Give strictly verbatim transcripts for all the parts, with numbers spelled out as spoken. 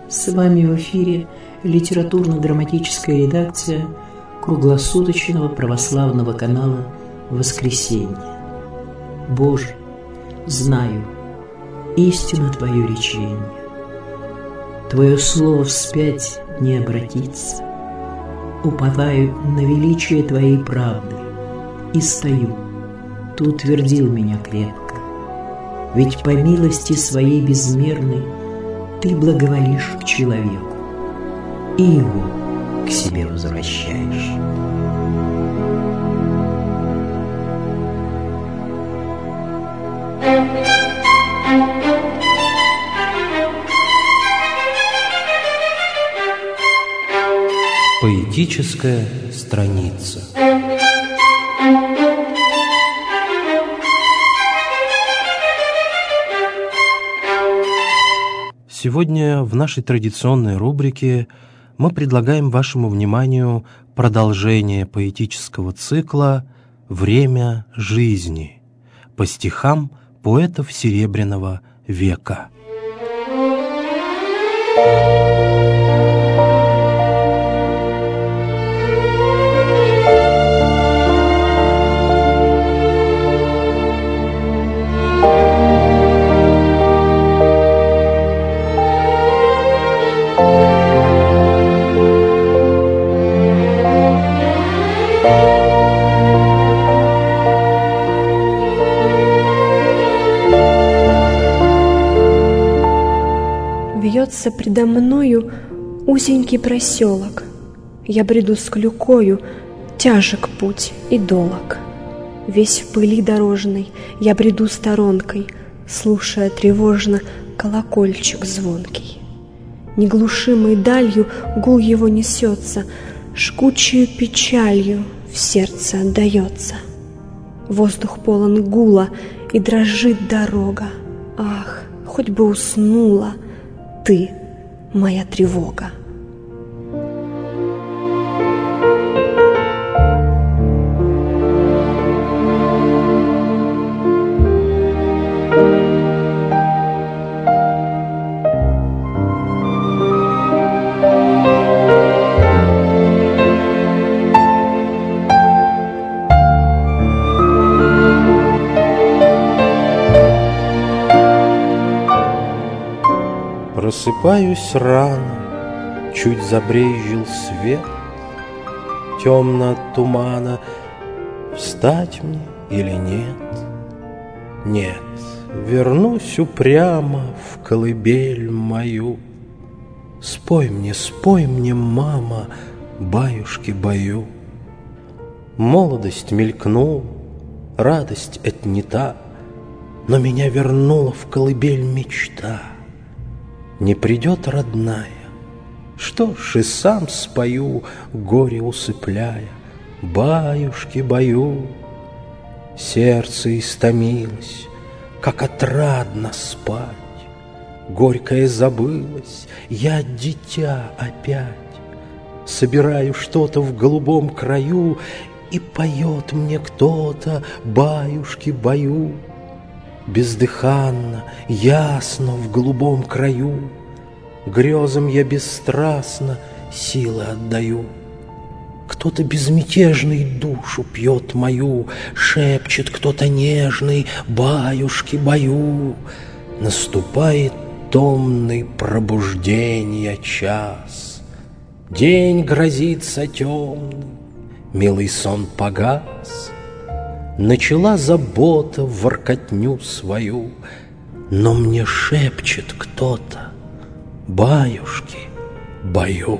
С вами в эфире литературно-драматическая редакция круглосуточного православного канала «Воскресенье». Боже, знаю, истина Твое речение. Твое слово вспять не обратится. Уповаю на величие Твоей правды и стою. Ты утвердил меня крепко. Ведь по милости Своей безмерной Ты благоволишь к человеку и его к себе возвращаешь. Поэтическая страница. Сегодня в нашей традиционной рубрике мы предлагаем вашему вниманию продолжение поэтического цикла «Время жизни» по стихам поэтов Серебряного века. Вьется предо мною узенький проселок. Я бреду с клюкою, тяжек путь и долог. Весь в пыли дорожной я бреду сторонкой, слушая тревожно колокольчик звонкий. Неглушимой далью гул его несется, жгучую печалью в сердце отдается. Воздух полон гула, и дрожит дорога. Ах, хоть бы уснула Ты, моя тревога. Просыпаюсь рано, чуть забрезжил свет, темно от тумана, встать мне или нет? Нет, вернусь упрямо в колыбель мою. Спой мне, спой мне, мама, баюшки-баю. Молодость мелькнула, радость отнята, но меня вернула в колыбель мечта. Не придет родная, что ж, и сам спою, горе усыпляя, баюшки-баю. Сердце истомилось, как отрадно спать, горькое забылось, я дитя опять. Собираю что-то в голубом краю, и поет мне кто-то баюшки-баю. Бездыханно, ясно в голубом краю, грезам я бесстрастно силы отдаю. Кто-то безмятежный душу пьет мою, шепчет кто-то нежный баюшки-баю. Наступает томный пробужденья час, день грозится темный, милый сон погас. Начала забота воркотню свою, но мне шепчет кто-то баюшки-баю.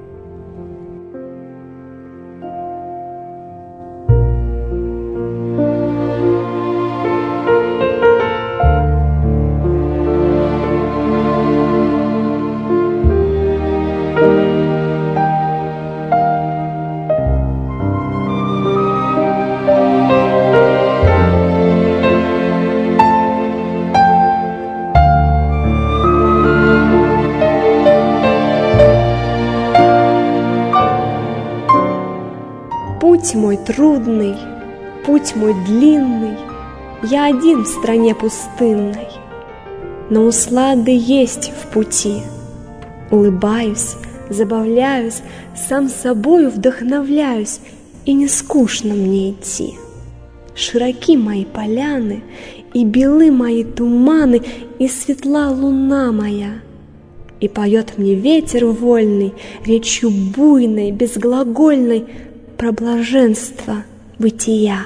Путь мой трудный, путь мой длинный, я один в стране пустынной. Но услады есть в пути, улыбаюсь, забавляюсь, сам собою вдохновляюсь, и не скучно мне идти. Широки мои поляны, и белы мои туманы, и светла луна моя. И поет мне ветер вольный, речью буйной, безглагольной, про блаженство бытия.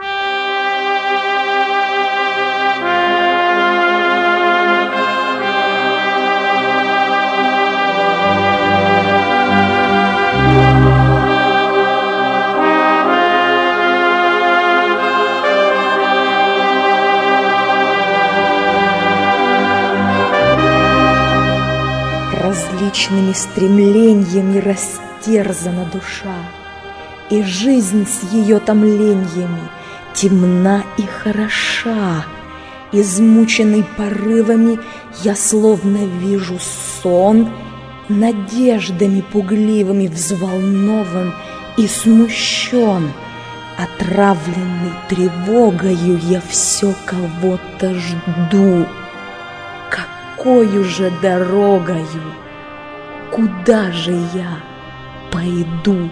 Различными стремлениями растерзана душа, и жизнь с ее томлениями темна и хороша. Измученный порывами, я словно вижу сон, надеждами пугливыми взволнован и смущен. Отравленный тревогою, я все кого-то жду. Какою же дорогою, куда же я пойду?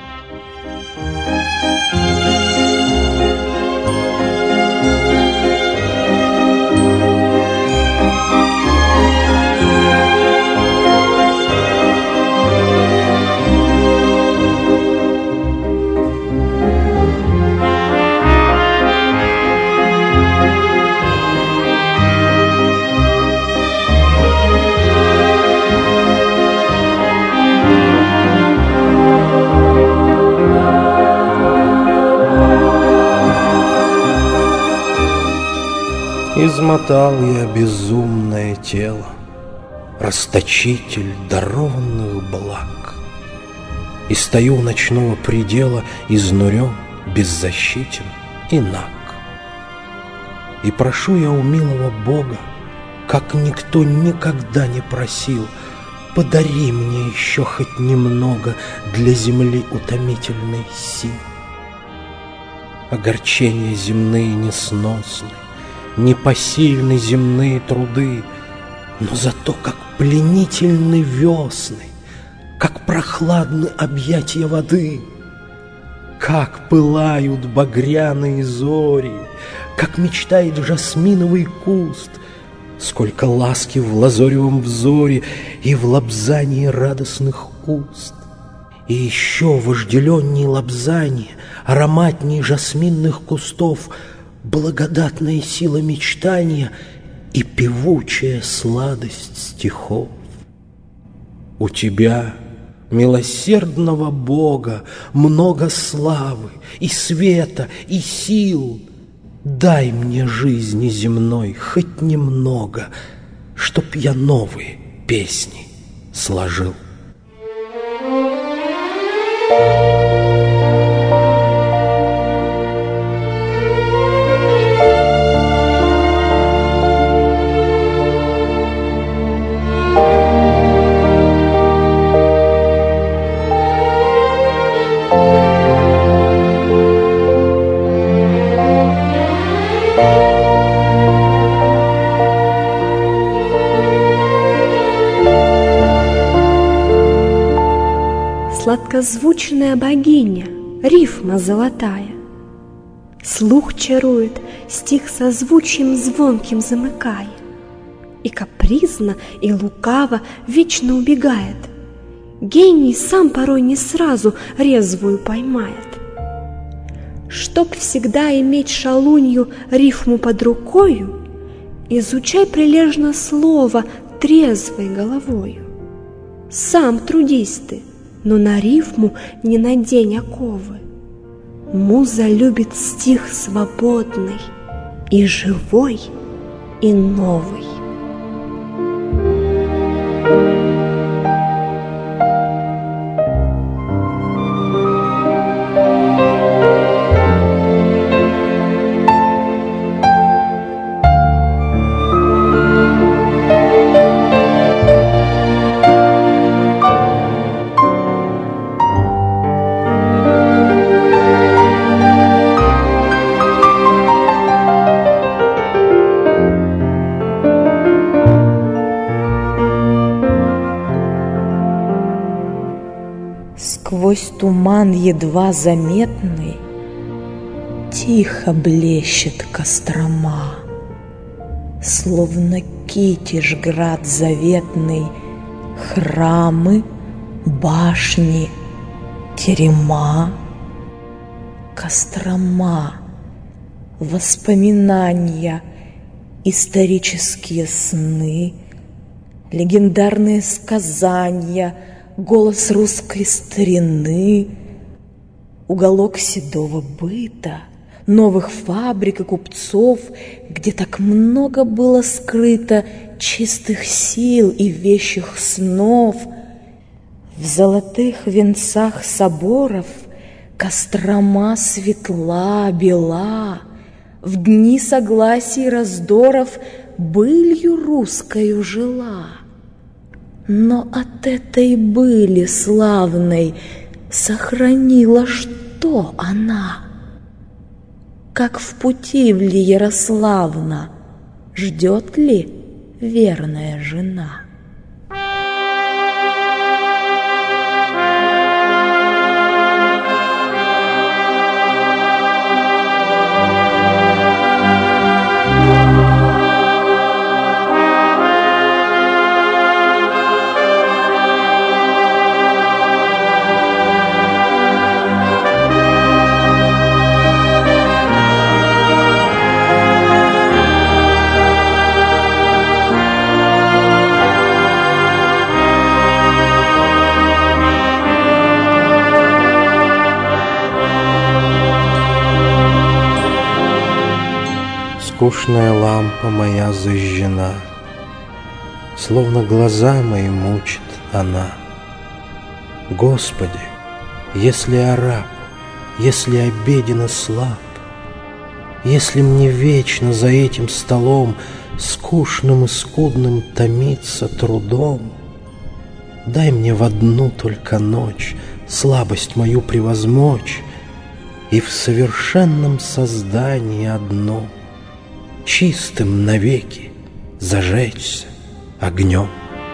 Измотал я безумное тело, расточитель дарованных благ, и стою у ночного предела, изнурен, беззащитен и наг. И прошу я у милого Бога, как никто никогда не просил, подари мне еще хоть немного для земли утомительной сил. Огорчения земные несносны, непосильны земные труды, но зато как пленительны весны, как прохладны объятия воды, как пылают багряные зори, как мечтает жасминовый куст, сколько ласки в лазоревом взоре и в лобзании радостных уст. И еще вожделенней лобзания, ароматней жасминных кустов, благодатная сила мечтания и певучая сладость стихов. У тебя, милосердного Бога, много славы и света и сил. Дай мне жизни земной хоть немного, чтоб я новые песни сложил. Сладкозвучная богиня, рифма золотая, слух чарует, стих созвучием звонким замыкая, и капризно, и лукаво вечно убегает. Гений сам порой не сразу резвую поймает. Чтоб всегда иметь шалунью рифму под рукою, изучай прилежно слово трезвой головою. Сам трудись ты, но на рифму не надень оковы. Муза любит стих свободный, и живой, и новый. туман едва заметный, тихо блещет Кострома, словно Китеж град заветный, храмы, башни, терема. Кострома, воспоминания, исторические сны, легендарные сказания, голос русской старины, уголок седого быта, новых фабрик и купцов, где так много было скрыто чистых сил и вещих снов. В золотых венцах соборов Кострома светла, бела, в дни согласий раздоров былью русскою жила. Но от этой были славной сохранила что она? Как в пути в ли Ярославна, ждет ли верная жена? Скучная лампа моя зажжена, словно глаза мои мучит она. Господи, если я раб, если обеден и слаб, если мне вечно за этим столом скучным и скудным томиться трудом, дай мне в одну только ночь слабость мою превозмочь и в совершенном создании одном чистым навеки зажечься огнем.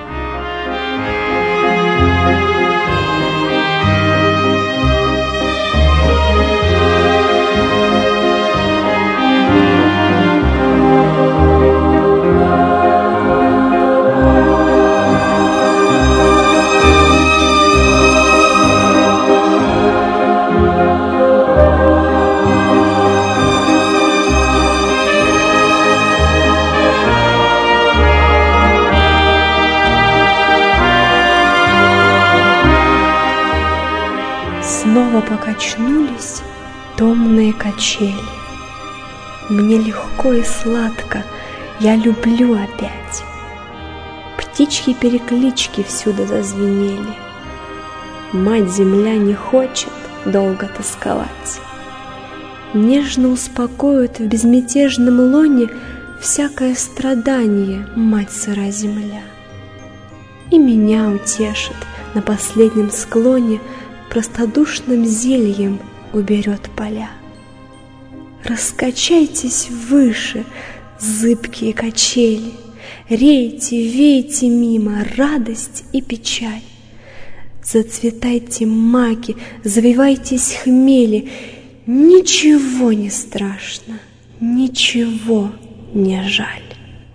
Снова покачнулись томные качели. Мне легко и сладко, я люблю опять. Птичьи-переклички всюду зазвенели. Мать-земля не хочет долго тосковать. Нежно успокоит в безмятежном лоне всякое страдание мать-сыра земля. И меня утешит на последнем склоне, простодушным зельем уберет поля. Раскачайтесь выше, зыбкие качели, рейте, вейте мимо радость и печаль. Зацветайте маки, завивайтесь хмели, ничего не страшно, ничего не жаль.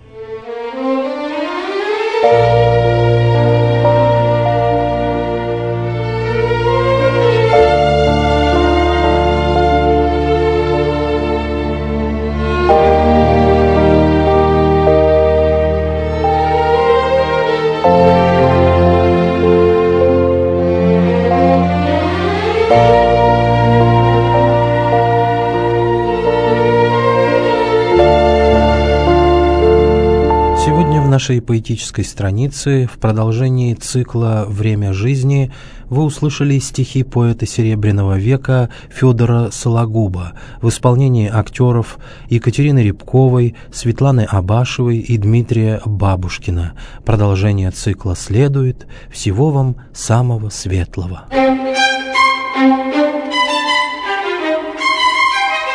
В нашей поэтической странице в продолжении цикла «Время жизни» вы услышали стихи поэта Серебряного века Федора Сологуба в исполнении актеров Екатерины Рябковой, Светланы Абашевой и Дмитрия Бабушкина. Продолжение цикла следует. Всего вам самого светлого.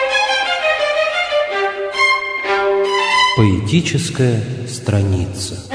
Поэтическая страница.